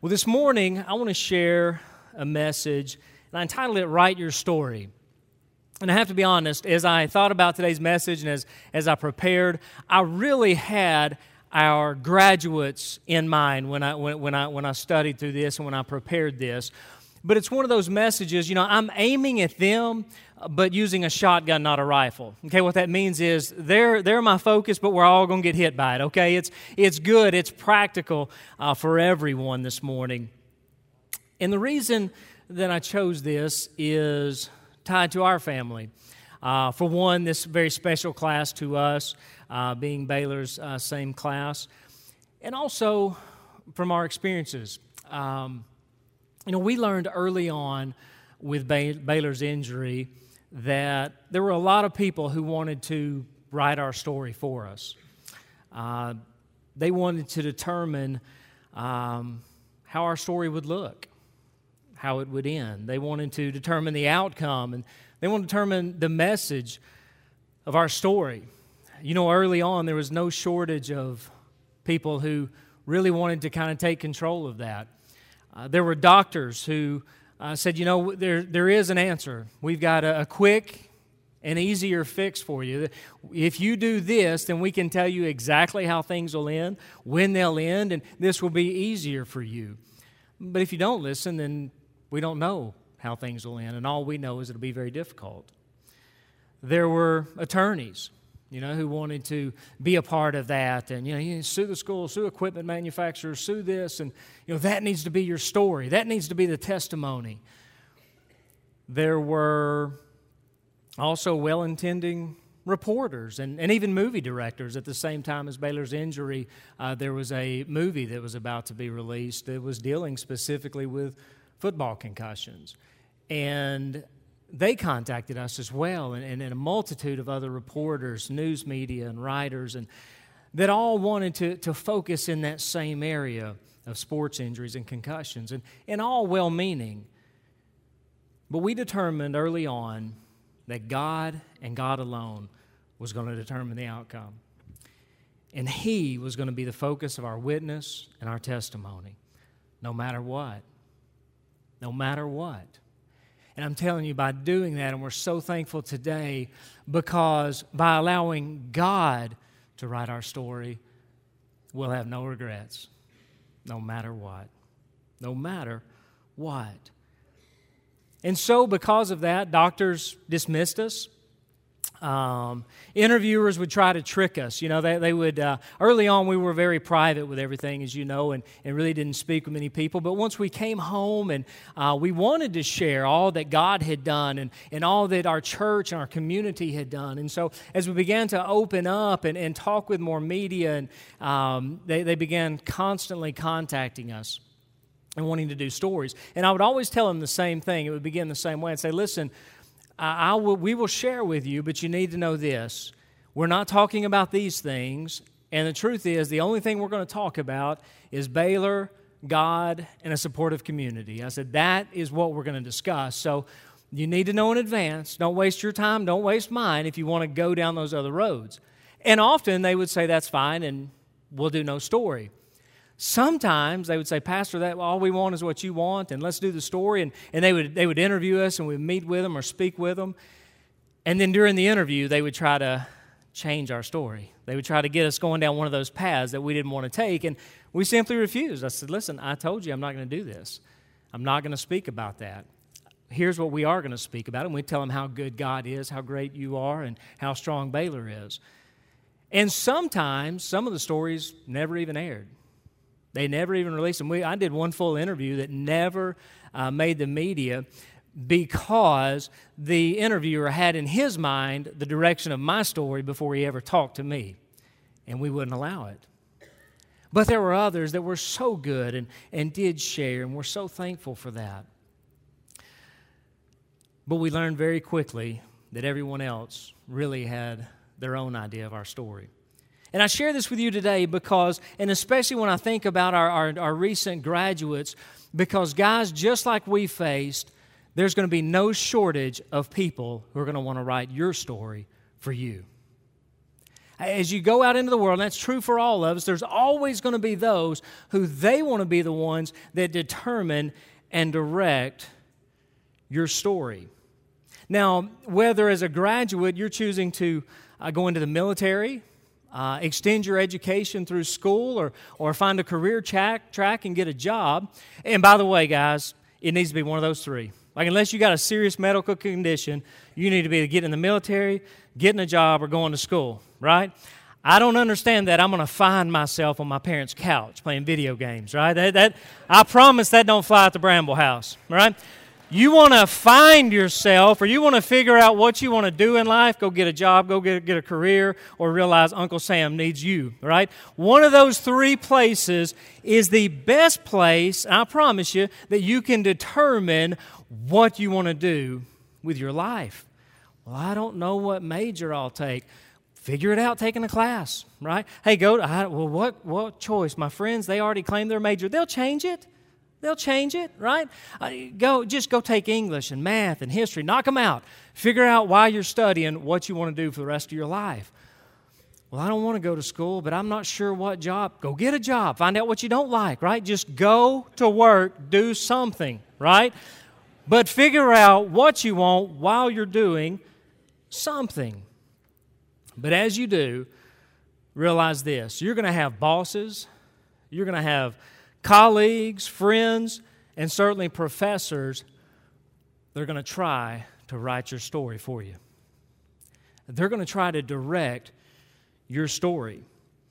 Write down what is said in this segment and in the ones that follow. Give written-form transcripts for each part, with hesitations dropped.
Well, this morning, I want to share a message, and I entitled it, Write Your Story. And I have to be honest, as I thought about today's message and as I prepared, I really had our graduates in mind when I studied through this and when I prepared this. But it's one of those messages, I'm aiming at them, but using a shotgun, not a rifle. Okay, what that means is they're my focus, but we're all going to get hit by it, okay? It's good, it's practical for everyone this morning. And the reason that I chose this is tied to our family. For one, this very special class to us, being Baylor's same class, and also from our experiences. We learned early on with Baylor's injury that there were a lot of people who wanted to write our story for us. They wanted to determine how our story would look, how it would end. They wanted to determine the outcome, and they wanted to determine the message of our story. Early on, there was no shortage of people who really wanted to kind of take control of that. There were doctors who said, there is an answer. We've got a quick and easier fix for you. If you do this, then we can tell you exactly how things will end, when they'll end, and this will be easier for you. But if you don't listen, then we don't know how things will end, and all we know is it'll be very difficult. There were attorneys, who wanted to be a part of that, and, you sue the school, sue equipment manufacturers, sue this, and, that needs to be your story. That needs to be the testimony. There were also well-intending reporters and even movie directors. At the same time as Baylor's injury, there was a movie that was about to be released that was dealing specifically with football concussions. And they contacted us as well, and a multitude of other reporters, news media, and writers, and that all wanted to focus in that same area of sports injuries and concussions, and all well-meaning. But we determined early on that God and God alone was going to determine the outcome. And He was going to be the focus of our witness and our testimony, no matter what. No matter what. And I'm telling you, by doing that, and we're so thankful today, because by allowing God to write our story, we'll have no regrets, no matter what. No matter what. And so, because of that, doctors dismissed us. Interviewers would try to trick us. They would, early on we were very private with everything, as you know, and really didn't speak with many people. But once we came home and we wanted to share all that God had done and all that our church and our community had done. And so as we began to open up and talk with more media, and they began constantly contacting us and wanting to do stories. And I would always tell them the same thing. It would begin the same way. I'd say, listen, we will share with you, but you need to know this. We're not talking about these things, and the truth is the only thing we're going to talk about is Baylor, God, and a supportive community. I said, that is what we're going to discuss. So you need to know in advance. Don't waste your time. Don't waste mine if you want to go down those other roads. And often they would say, that's fine, and we'll do no story. Sometimes they would say, Pastor, that all we want is what you want, and let's do the story. And they would interview us, and we'd meet with them or speak with them. And then during the interview, they would try to change our story. They would try to get us going down one of those paths that we didn't want to take, and we simply refused. I said, listen, I told you I'm not going to do this. I'm not going to speak about that. Here's what we are going to speak about, and we tell them how good God is, how great you are, and how strong Baylor is. And sometimes some of the stories never even aired. They never even released them. I did one full interview that never made the media because the interviewer had in his mind the direction of my story before he ever talked to me, and we wouldn't allow it. But there were others that were so good and did share, and we're so thankful for that. But we learned very quickly that everyone else really had their own idea of our story. And I share this with you today because, and especially when I think about our recent graduates, because guys, just like we faced, there's going to be no shortage of people who are going to want to write your story for you. As you go out into the world, and that's true for all of us, there's always going to be those who they want to be the ones that determine and direct your story. Now, whether as a graduate you're choosing to go into the military, extend your education through school, or find a career track and get a job. And by the way, guys, it needs to be one of those three. Like, unless you got a serious medical condition, you need to be getting in the military, getting a job, or going to school, right? I don't understand that. I'm going to find myself on my parents' couch playing video games, right? That I promise that don't fly at the Bramble House, right? You want to find yourself, or you want to figure out what you want to do in life, go get a job, go get a career, or realize Uncle Sam needs you, right? One of those three places is the best place, I promise you, that you can determine what you want to do with your life. Well, I don't know what major I'll take. Figure it out taking a class, right? Hey, what choice? My friends, they already claimed their major. They'll change it. They'll change it, right? Go take English and math and history. Knock them out. Figure out why you're studying what you want to do for the rest of your life. Well, I don't want to go to school, but I'm not sure what job. Go get a job. Find out what you don't like, right? Just go to work, do something, right? But figure out what you want while you're doing something. But as you do, realize this. You're going to have bosses. You're going to have colleagues, friends, and certainly professors. They're going to try to write your story for you. They're going to try to direct your story.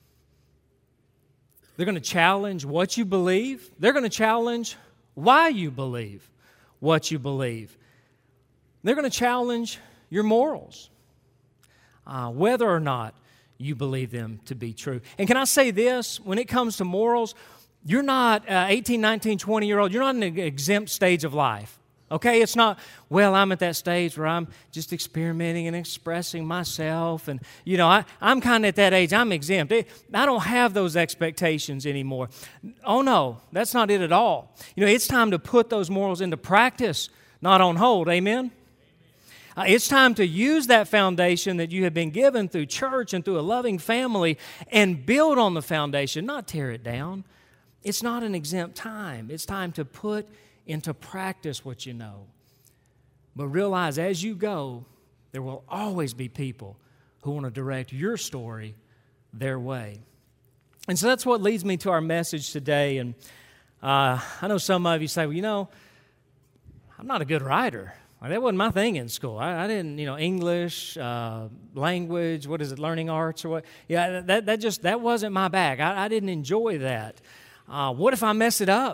They're going to challenge what you believe. They're going to challenge why you believe what you believe. They're going to challenge your morals, whether or not you believe them to be true. And can I say this? When it comes to morals, you're not 18, 19, 20-year-old. You're not in an exempt stage of life. Okay? It's not, well, I'm at that stage where I'm just experimenting and expressing myself. And, I'm kind of at that age. I'm exempt. I don't have those expectations anymore. Oh, no. That's not it at all. It's time to put those morals into practice, not on hold. Amen? It's time to use that foundation that you have been given through church and through a loving family and build on the foundation, not tear it down. It's not an exempt time. It's time to put into practice what you know. But realize as you go, there will always be people who want to direct your story their way. And so that's what leads me to our message today. And I know some of you say, well, I'm not a good writer. That wasn't my thing in school. I didn't, English, language, learning arts or what? Yeah, that wasn't my bag. I didn't enjoy that. What if I mess it up?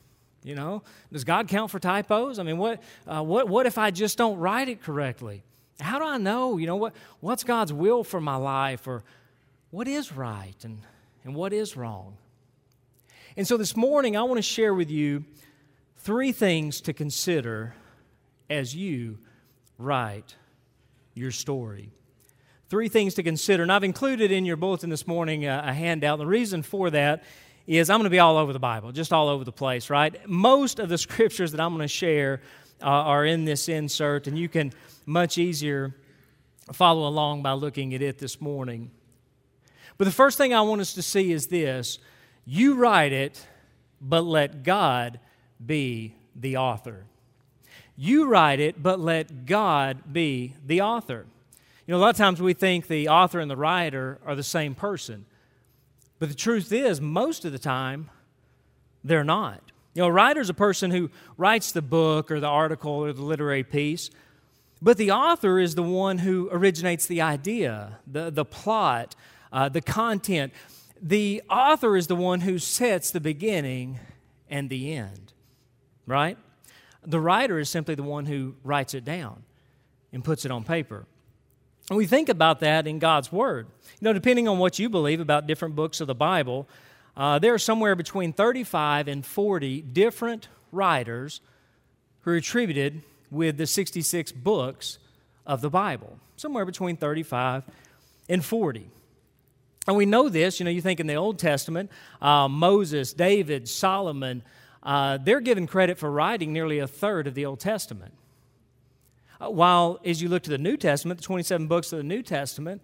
Does God count for typos? I mean, what if I just don't write it correctly? How do I know? What's God's will for my life, or what is right and what is wrong? And so this morning, I want to share with you 3 things to consider as you write your story. 3 things to consider. And I've included in your bulletin this morning a handout. The reason for that is I'm going to be all over the Bible, just all over the place, right? Most of the scriptures that I'm going to share are in this insert, and you can much easier follow along by looking at it this morning. But the first thing I want us to see is this. You write it, but let God be the author. You write it, but let God be the author. A lot of times we think the author and the writer are the same person. But the truth is, most of the time, they're not. A writer's a person who writes the book or the article or the literary piece. But the author is the one who originates the idea, the plot, the content. The author is the one who sets the beginning and the end, right? The writer is simply the one who writes it down and puts it on paper. And we think about that in God's Word. Depending on what you believe about different books of the Bible, there are somewhere between 35 and 40 different writers who are attributed with the 66 books of the Bible. Somewhere between 35 and 40. And we know this, you think in the Old Testament, Moses, David, Solomon, they're given credit for writing nearly a third of the Old Testament. While as you look to the New Testament, the 27 books of the New Testament,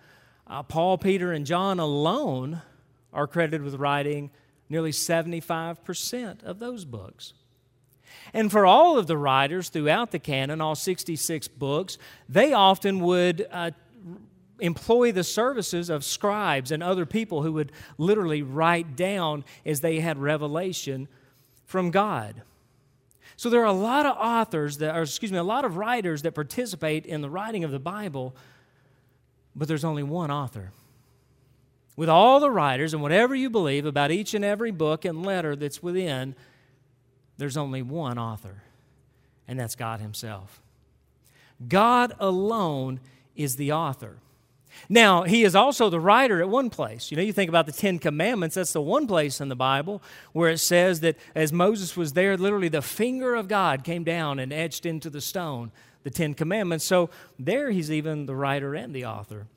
Paul, Peter, and John alone are credited with writing nearly 75% of those books. And for all of the writers throughout the canon, all 66 books, they often would employ the services of scribes and other people who would literally write down as they had revelation from God. So there are a lot of a lot of writers that participate in the writing of the Bible, but there's only one author. With all the writers and whatever you believe about each and every book and letter that's within, there's only one author, and that's God Himself. God alone is the author. Now, He is also the writer at one place. You think about the Ten Commandments, that's the one place in the Bible where it says that as Moses was there, literally the finger of God came down and etched into the stone the Ten Commandments. So there He's even the writer and the author.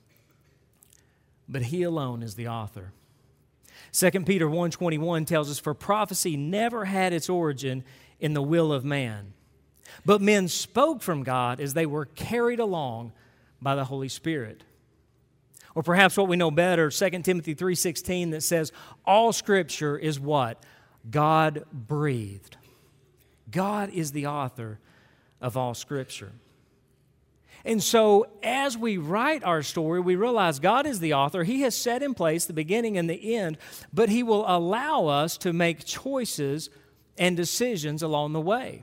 But He alone is the author. 2 Peter 1:21 tells us, "For prophecy never had its origin in the will of man, but men spoke from God as they were carried along by the Holy Spirit." Or perhaps what we know better, 2 Timothy 3:16, that says, all Scripture is what? God-breathed. God is the author of all Scripture. And so as we write our story, we realize God is the author. He has set in place the beginning and the end, but He will allow us to make choices and decisions along the way.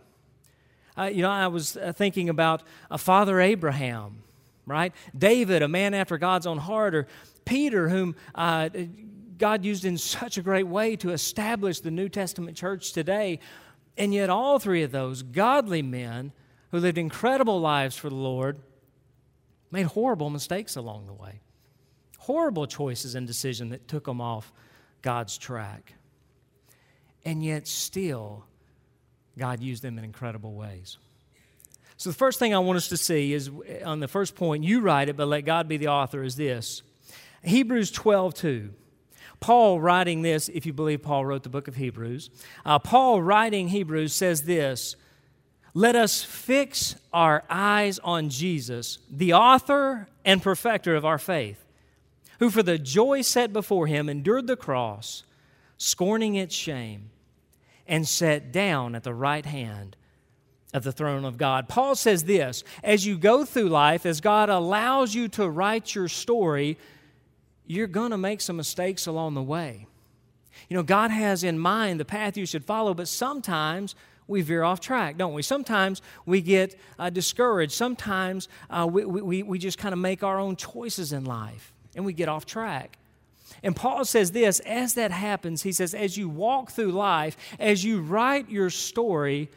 I was thinking about Father Abraham, right? David, a man after God's own heart, or Peter, whom God used in such a great way to establish the New Testament church today. And yet all three of those godly men who lived incredible lives for the Lord made horrible mistakes along the way. Horrible choices and decisions that took them off God's track. And yet still, God used them in incredible ways. So the first thing I want us to see is, on the first point, you write it, but let God be the author, is this. Hebrews 12:2. Paul writing this, if you believe Paul wrote the book of Hebrews, Paul writing Hebrews says this, "Let us fix our eyes on Jesus, the author and perfecter of our faith, who for the joy set before Him endured the cross, scorning its shame, and sat down at the right hand of the throne of God." Paul says this, as you go through life, as God allows you to write your story, you're going to make some mistakes along the way. God has in mind the path you should follow, but sometimes we veer off track, don't we? Sometimes we get discouraged. Sometimes we just kind of make our own choices in life, and we get off track. And Paul says this, as that happens, he says, as you walk through life, as you write your story,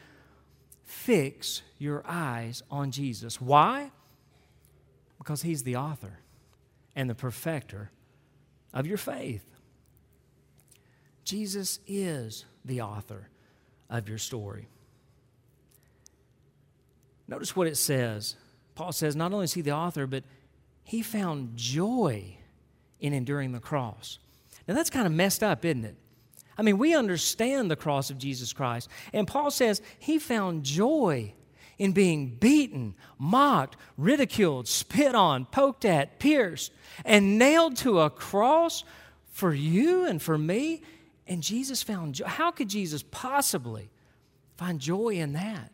fix your eyes on Jesus. Why? Because He's the author and the perfecter of your faith. Jesus is the author of your story. Notice what it says. Paul says not only is He the author, but He found joy in enduring the cross. Now that's kind of messed up, isn't it? I mean, we understand the cross of Jesus Christ. And Paul says He found joy in being beaten, mocked, ridiculed, spit on, poked at, pierced, and nailed to a cross for you and for me. And Jesus found joy. How could Jesus possibly find joy in that?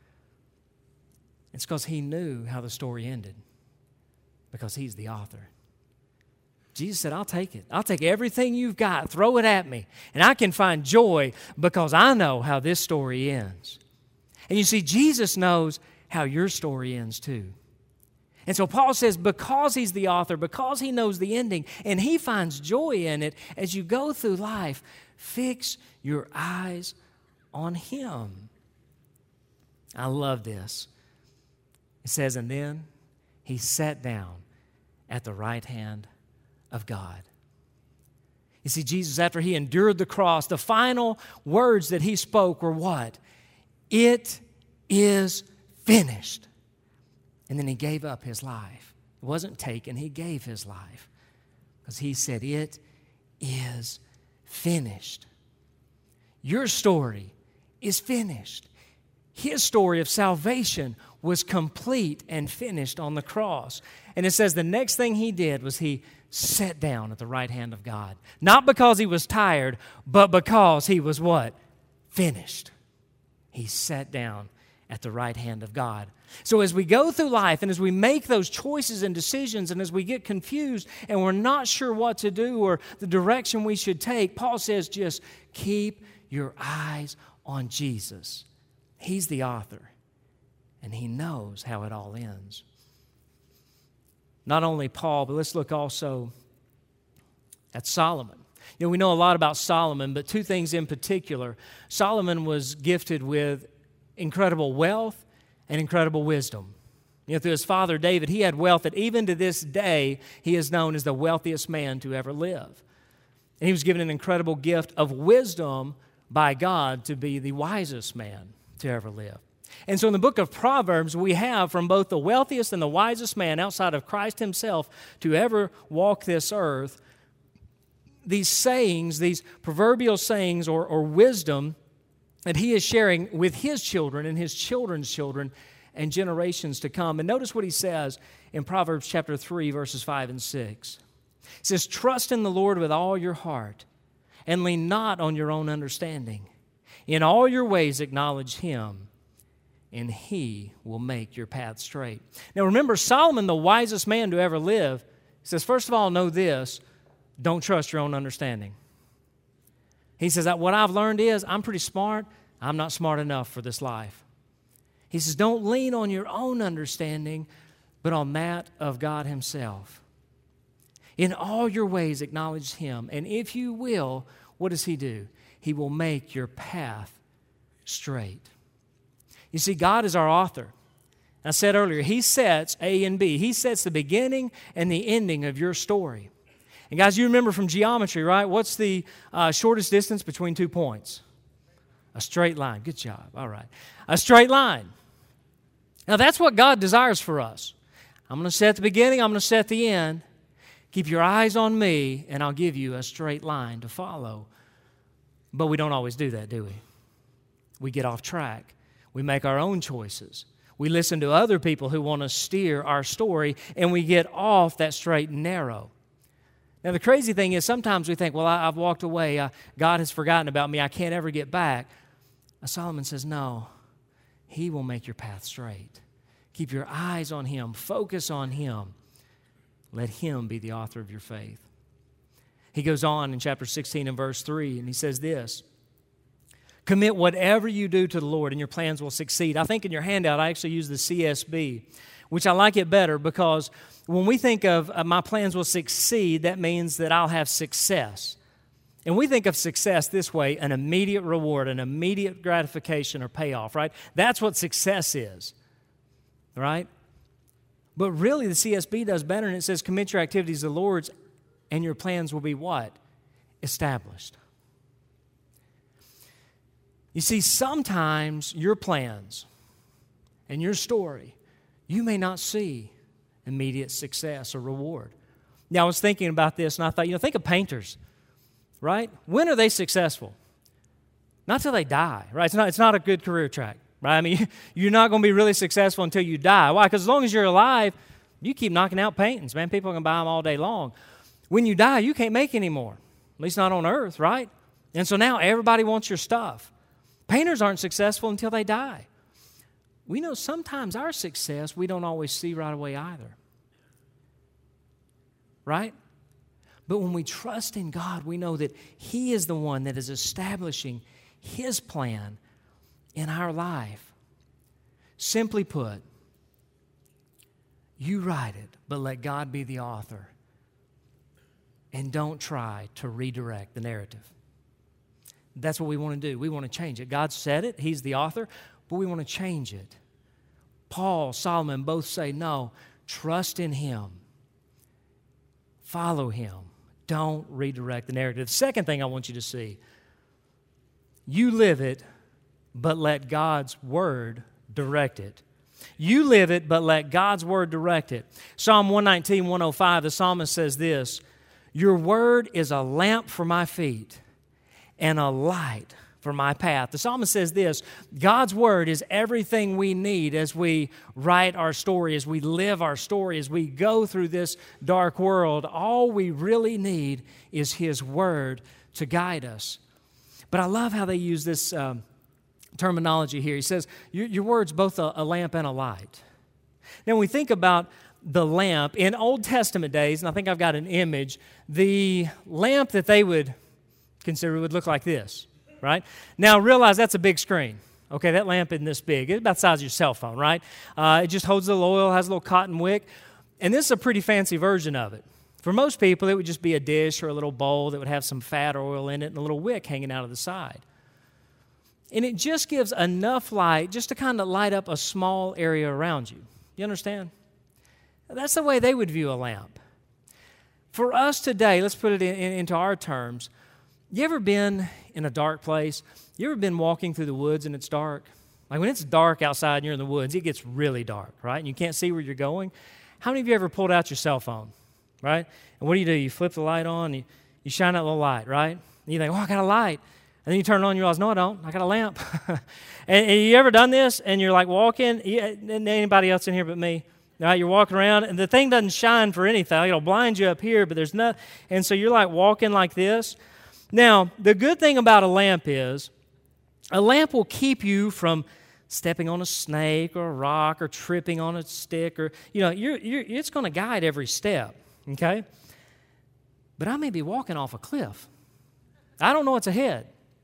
It's because He knew how the story ended, because He's the author. Jesus said, I'll take it. I'll take everything you've got, throw it at me, and I can find joy because I know how this story ends. And you see, Jesus knows how your story ends too. And so Paul says, because He's the author, because He knows the ending, and He finds joy in it, as you go through life, fix your eyes on Him. I love this. It says, and then He sat down at the right hand of God. You see, Jesus, after He endured the cross, the final words that He spoke were what? It is finished. And then He gave up His life. It wasn't taken, He gave His life. Because He said, it is finished. Your story is finished. His story of salvation was complete and finished on the cross. And it says the next thing He did was He sat down at the right hand of God. Not because he was tired, but because he was what? Finished. He sat down at the right hand of God. So as we go through life and as we make those choices and decisions and as we get confused and we're not sure what to do or the direction we should take, Paul says just keep your eyes on Jesus. He's the author, and he knows how it all ends. Not only Paul, but let's look also at Solomon. You know, we know a lot about Solomon, but two things in particular. Solomon was gifted with incredible wealth and incredible wisdom. You know, through his father David, he had wealth that even to this day, he is known as the wealthiest man to ever live. And he was given an incredible gift of wisdom by God to be the wisest man to ever live. And so in the book of Proverbs, we have from both the wealthiest and the wisest man outside of Christ himself to ever walk this earth, these sayings, these proverbial sayings or wisdom that he is sharing with his children and his children's children and generations to come. And notice what he says in Proverbs chapter 3, verses 5 and 6. He says, trust in the Lord with all your heart and lean not on your own understanding. In all your ways acknowledge him, and he will make your path straight. Now remember, Solomon, the wisest man to ever live, says, first of all, know this, don't trust your own understanding. He says that what I've learned is I'm pretty smart. I'm not smart enough for this life. He says don't lean on your own understanding, but on that of God himself. In all your ways acknowledge him, and if you will, what does he do? He will make your path straight. You see, God is our author. I said earlier, he sets A and B. He sets the beginning and the ending of your story. And guys, you remember from geometry, right? What's the shortest distance between 2 points? A straight line. Good job. All right. A straight line. Now, that's what God desires for us. I'm going to set the beginning. I'm going to set the end. Keep your eyes on me, and I'll give you a straight line to follow. But we don't always do that, do we? We get off track. We make our own choices. We listen to other people who want to steer our story, and we get off that straight and narrow. Now, the crazy thing is sometimes we think, well, I've walked away. God has forgotten about me. I can't ever get back. Solomon says, no, he will make your path straight. Keep your eyes on him. Focus on him. Let him be the author of your faith. He goes on in chapter 16 and verse 3, and he says this, commit whatever you do to the Lord, and your plans will succeed. I think in your handout, I actually use the CSB, which I like it better because when we think of my plans will succeed, that means that I'll have success. And we think of success this way, an immediate reward, an immediate gratification or payoff, right? That's what success is, right? But really the CSB does better, and it says commit your activities to the Lord's, and your plans will be what? Established. You see, sometimes your plans and your story, you may not see immediate success or reward. Now, I was thinking about this, and I thought, think of painters, right? When are they successful? Not till they die, right? It's not a good career track, right? I mean, you're not going to be really successful until you die. Why? Because as long as you're alive, you keep knocking out paintings, man. People can buy them all day long. When you die, you can't make any more, at least not on earth, right? And so now everybody wants your stuff. Painters aren't successful until they die. We know sometimes our success we don't always see right away either. Right? But when we trust in God, we know that he is the one that is establishing his plan in our life. Simply put, you write it, but let God be the author. And don't try to redirect the narrative. That's what we want to do. We want to change it. God said it. He's the author, but we want to change it. Paul, Solomon both say, no, trust in him. Follow him. Don't redirect the narrative. The second thing I want you to see, you live it, but let God's word direct it. You live it, but let God's word direct it. Psalm 119, 105, the psalmist says this, your word is a lamp for my feet and a light for my path. The psalmist says this: God's word is everything we need as we write our story, as we live our story, as we go through this dark world. All we really need is His word to guide us. But I love how they use this terminology here. He says, your word's both a lamp and a light. Now, when we think about the lamp, in Old Testament days, and I think I've got an image, the lamp that they would consider would look like this. Right? Now, realize that's a big screen. Okay, that lamp isn't this big. It's about the size of your cell phone, right? It just holds a little oil, has a little cotton wick. And this is a pretty fancy version of it. For most people, it would just be a dish or a little bowl that would have some fat or oil in it and a little wick hanging out of the side. And it just gives enough light just to kind of light up a small area around you. You understand? That's the way they would view a lamp. For us today, let's put it into our terms. You ever been in a dark place? You ever been walking through the woods and it's dark? Like when it's dark outside and you're in the woods, it gets really dark, right? And you can't see where you're going. How many of you ever pulled out your cell phone, right? And what do? You flip the light on, you shine that little light, right? And you think, oh, I got a light. And then you turn it on and you realize, no, I don't. I got a lamp. and you ever done this? And you're like walking, anybody else in here but me? Right, you're walking around, and the thing doesn't shine for anything. It'll blind you up here, but there's nothing. And so you're like walking like this. Now, the good thing about a lamp is a lamp will keep you from stepping on a snake or a rock or tripping on a stick, or, it's going to guide every step, okay? But I may be walking off a cliff. I don't know what's ahead.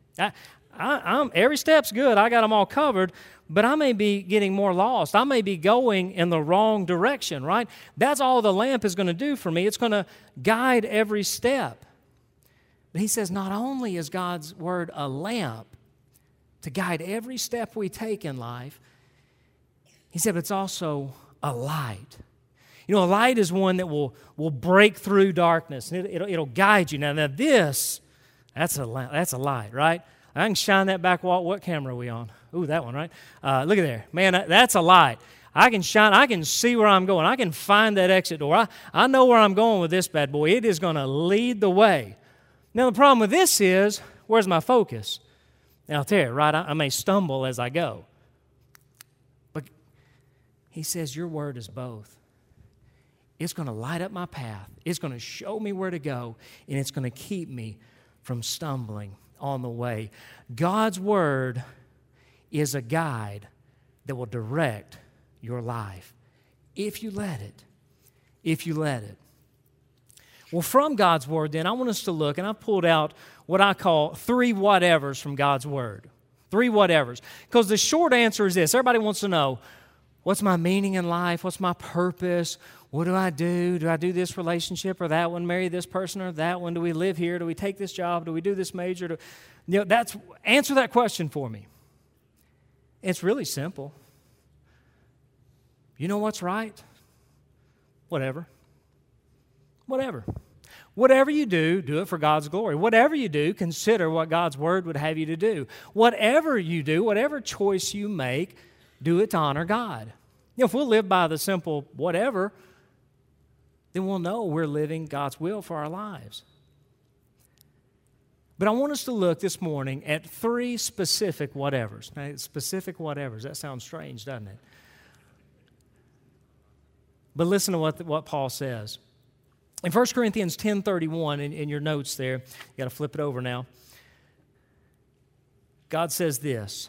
Every step's good. I got them all covered, but I may be getting more lost. I may be going in the wrong direction, right? That's all the lamp is going to do for me. It's going to guide every step. But he says not only is God's word a lamp to guide every step we take in life, he said, but it's also a light. A light is one that will break through darkness, and it'll guide you. Now that's a light, right? I can shine that back wall. What camera are we on? Ooh, that one, right? Look at there. Man, that's a light. I can shine. I can see where I'm going. I can find that exit door. I know where I'm going with this bad boy. It is going to lead the way. Now, the problem with this is, where's my focus? Now, I'll tell you, right, I may stumble as I go. But he says, your word is both. It's going to light up my path. It's going to show me where to go, and it's going to keep me from stumbling on the way. God's word is a guide that will direct your life if you let it. If you let it. Well, from God's word, then, I want us to look, and I've pulled out what I call 3 whatevers from God's word. 3 whatevers. Because the short answer is this. Everybody wants to know, what's my meaning in life? What's my purpose? What do I do? Do I do this relationship or that one? Marry this person or that one? Do we live here? Do we take this job? Do we do this major? Answer that question for me. It's really simple. You know what's right? Whatever. Whatever you do, do it for God's glory. Whatever you do, consider what God's word would have you to do. Whatever you do, whatever choice you make, do it to honor God. If we'll live by the simple whatever, then we'll know we're living God's will for our lives. But I want us to look this morning at 3 specific whatevers. Now, specific whatevers, that sounds strange, doesn't it? But listen to what Paul says. In 1 Corinthians 10:31, in your notes there, you got to flip it over now. God says this.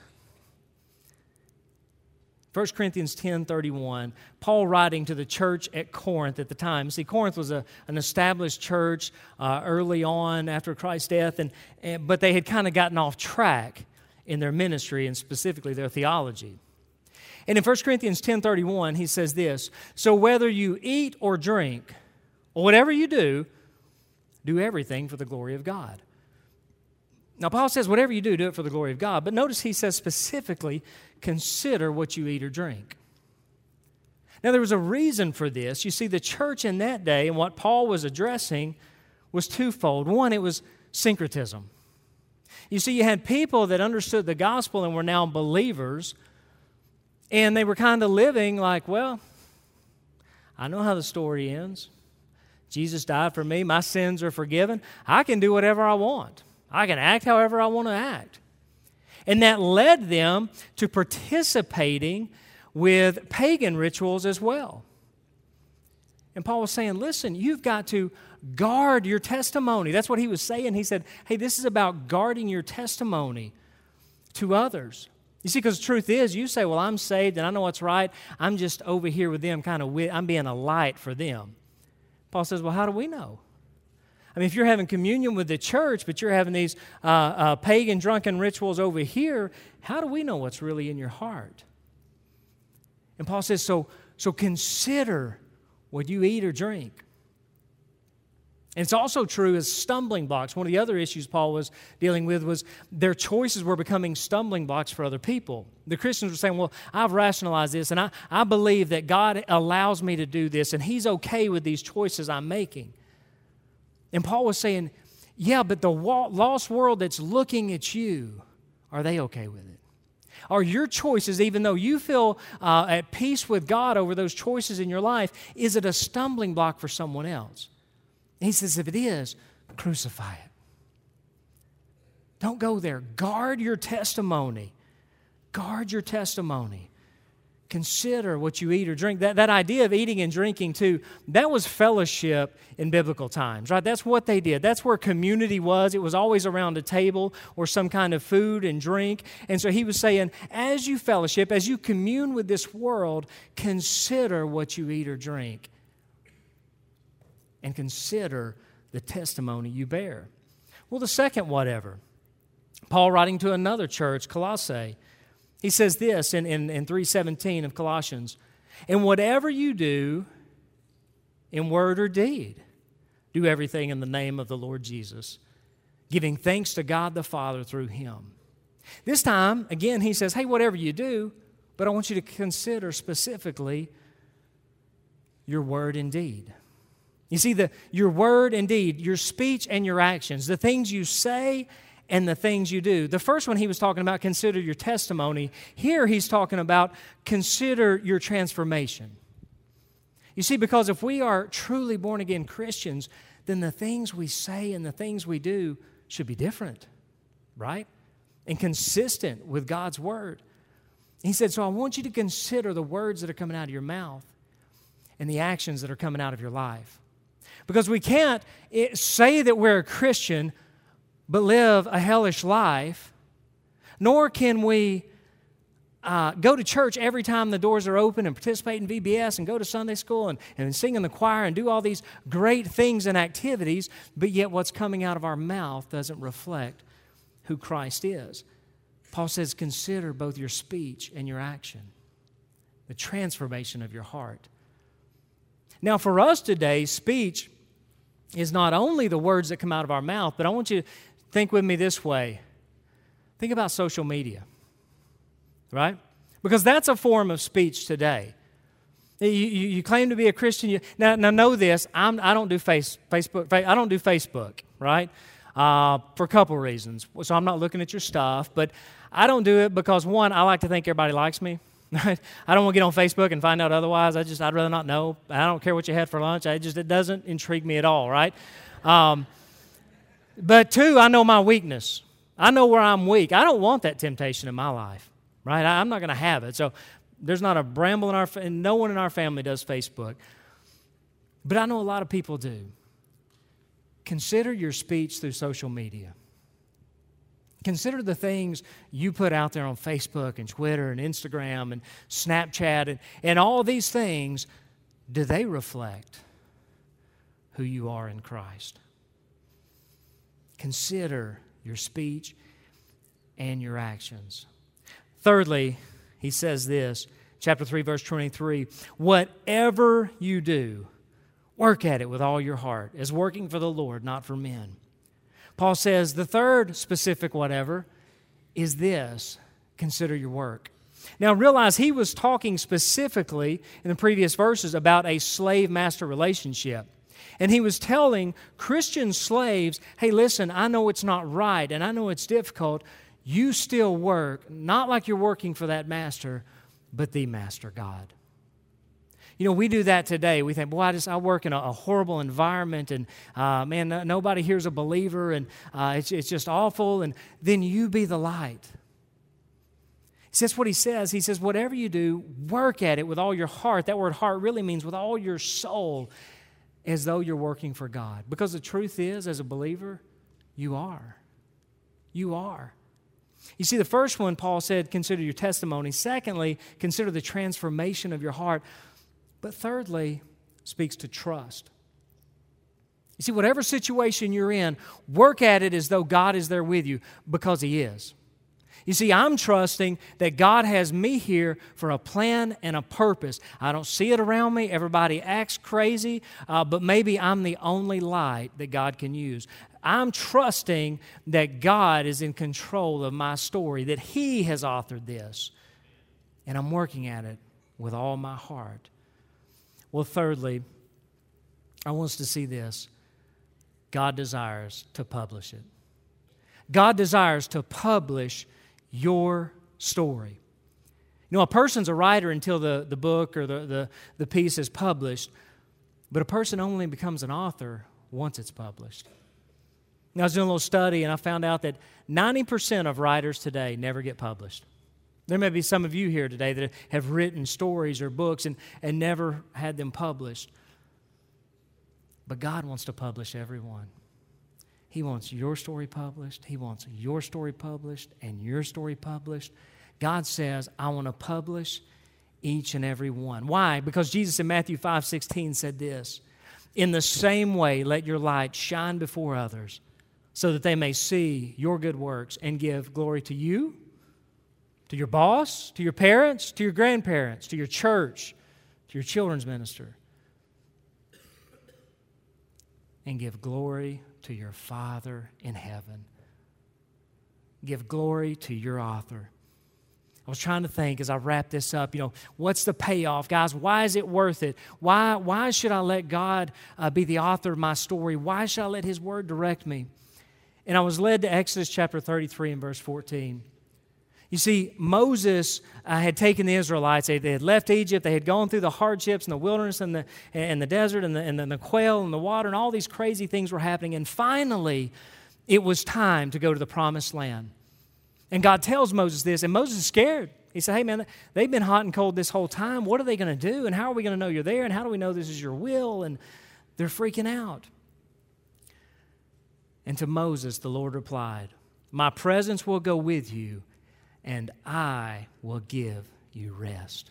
1 Corinthians 10:31, Paul writing to the church at Corinth at the time. See, Corinth was an established church early on after Christ's death, but they had kind of gotten off track in their ministry and specifically their theology. And in 1 Corinthians 10:31, he says this, so whether you eat or drink, or whatever you do everything for the glory of God. Now, Paul says, whatever you do it for the glory of God. But notice he says specifically, consider what you eat or drink. Now, there was a reason for this. You see, the church in that day and what Paul was addressing was twofold. One, it was syncretism. You see, you had people that understood the gospel and were now believers, and they were kind of living like, well, I know how the story ends. Jesus died for me. My sins are forgiven. I can do whatever I want. I can act however I want to act. And that led them to participating with pagan rituals as well. And Paul was saying, listen, you've got to guard your testimony. That's what he was saying. He said, hey, this is about guarding your testimony to others. You see, because the truth is, you say, well, I'm saved and I know what's right. I'm just over here with them, I'm being a light for them. Paul says, well, how do we know? I mean, if you're having communion with the church, but you're having these pagan drunken rituals over here, how do we know what's really in your heart? And Paul says, so consider what you eat or drink. And it's also true as stumbling blocks. One of the other issues Paul was dealing with was their choices were becoming stumbling blocks for other people. The Christians were saying, well, I've rationalized this, and I believe that God allows me to do this, and He's okay with these choices I'm making. And Paul was saying, yeah, but the lost world that's looking at you, are they okay with it? Are your choices, even though you feel at peace with God over those choices in your life, is it a stumbling block for someone else? And he says, if it is, crucify it. Don't go there. Guard your testimony. Guard your testimony. Consider what you eat or drink. That idea of eating and drinking too, that was fellowship in biblical times, right? That's what they did. That's where community was. It was always around a table or some kind of food and drink. And so he was saying, as you fellowship, as you commune with this world, consider what you eat or drink. And consider the testimony you bear. Well, the second whatever, Paul writing to another church, Colossae, he says this in 3:17 of Colossians, and whatever you do in word or deed, do everything in the name of the Lord Jesus, giving thanks to God the Father through Him. This time, again, he says, hey, whatever you do, but I want you to consider specifically your word and deed. You see, your word and deed, your speech and your actions, the things you say and the things you do. The first one he was talking about, consider your testimony. Here he's talking about consider your transformation. You see, because if we are truly born-again Christians, then the things we say and the things we do should be different, right? And consistent with God's word. He said, so I want you to consider the words that are coming out of your mouth and the actions that are coming out of your life. Because we can't say that we're a Christian but live a hellish life, nor can we go to church every time the doors are open and participate in VBS and go to Sunday school and sing in the choir and do all these great things and activities, but yet what's coming out of our mouth doesn't reflect who Christ is. Paul says, consider both your speech and your action, the transformation of your heart. Now, for us today, speech is not only the words that come out of our mouth, but I want you to think with me this way. Think about social media, right? Because that's a form of speech today. You claim to be a Christian. Now know this. I don't do Facebook. I don't do Facebook, right? For a couple reasons. So I'm not looking at your stuff, but I don't do it because, one, I like to think everybody likes me. I don't want to get on Facebook and find out otherwise. I'd rather not know. I don't care what you had for lunch. It doesn't intrigue me at all, right? But two, I know my weakness. I know where I'm weak. I don't want that temptation in my life, right? I'm not going to have it. So there's not a bramble and no one in our family does Facebook. But I know a lot of people do. Consider your speech through social media. Consider the things you put out there on Facebook and Twitter and Instagram and Snapchat and all these things. Do they reflect who you are in Christ? Consider your speech and your actions. Thirdly, he says this, chapter 3, verse 23, whatever you do, work at it with all your heart, as working for the Lord, not for men. Paul says the third specific whatever is this, consider your work. Now realize he was talking specifically in the previous verses about a slave-master relationship. And he was telling Christian slaves, hey, listen, I know it's not right and I know it's difficult. You still work, not like you're working for that master, but the master, God. You know, we do that today. We think, boy, I work in a horrible environment and, man, nobody here's a believer and it's just awful. And then you be the light. That's what he says. He says, whatever you do, work at it with all your heart. That word heart really means with all your soul, as though you're working for God. Because the truth is, as a believer, you are. You are. You see, the first one, Paul said, consider your testimony. Secondly, consider the transformation of your heart. But thirdly, speaks to trust. You see, whatever situation you're in, work at it as though God is there with you, because He is. You see, I'm trusting that God has me here for a plan and a purpose. I don't see it around me. Everybody acts crazy, but maybe I'm the only light that God can use. I'm trusting that God is in control of my story, that He has authored this, and I'm working at it with all my heart. Well, thirdly, I want us to see this. God desires to publish it. God desires to publish your story. You know, a person's a writer until the book or the piece is published, but a person only becomes an author once it's published. Now, I was doing a little study, and I found out that 90% of writers today never get published. There may be some of you here today that have written stories or books and never had them published. But God wants to publish everyone. He wants your story published. He wants your story published and your story published. God says, I want to publish each and every one. Why? Because Jesus in Matthew 5:16 said this, in the same way, let your light shine before others so that they may see your good works and give glory to you, to your boss, to your parents, to your grandparents, to your church, to your children's minister, and give glory to your Father in heaven. Give glory to your author. I was trying to think as I wrap this up, what's the payoff? Guys, why is it worth it? Why should I let God be the author of my story? Why should I let His Word direct me? And I was led to Exodus chapter 33 and verse 14. You see, Moses had taken the Israelites. They had left Egypt. They had gone through the hardships and the wilderness and the desert and the quail and the water, and all these crazy things were happening. And finally, it was time to go to the promised land. And God tells Moses this, and Moses is scared. He said, hey, man, they've been hot and cold this whole time. What are they going to do? And how are we going to know you're there? And how do we know this is your will? And they're freaking out. And to Moses, the Lord replied, my presence will go with you, and I will give you rest.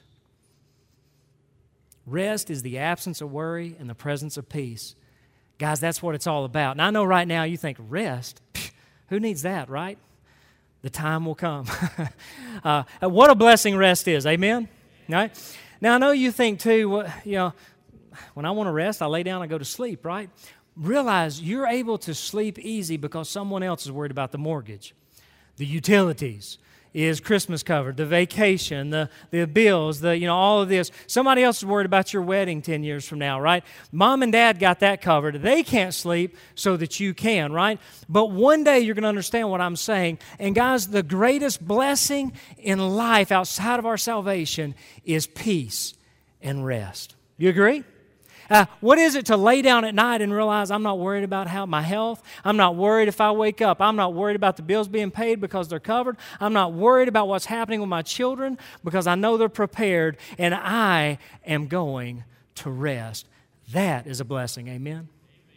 Rest is the absence of worry and the presence of peace. Guys, that's what it's all about. And I know right now you think, rest? Who needs that, right? The time will come. What a blessing rest is, amen? Right? Now, I know you think too, when I want to rest, I lay down and go to sleep, right? Realize you're able to sleep easy because someone else is worried about the mortgage, the utilities, is Christmas covered, the vacation, the bills, all of this. Somebody else is worried about your wedding 10 years from now, right? Mom and Dad got that covered. They can't sleep so that you can, right? But one day you're going to understand what I'm saying. And guys, the greatest blessing in life outside of our salvation is peace and rest. You agree? What is it to lay down at night and realize I'm not worried about my health? I'm not worried if I wake up. I'm not worried about the bills being paid because they're covered. I'm not worried about what's happening with my children because I know they're prepared and I am going to rest. That is a blessing, amen?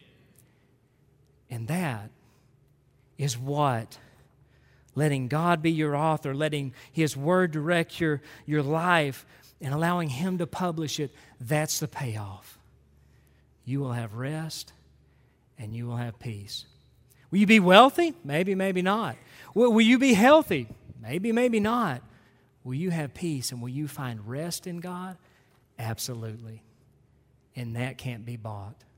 And that is what letting God be your author, letting His Word direct your life and allowing Him to publish it, that's the payoff. You will have rest, and you will have peace. Will you be wealthy? Maybe, maybe not. Will you be healthy? Maybe, maybe not. Will you have peace, and will you find rest in God? Absolutely. And that can't be bought.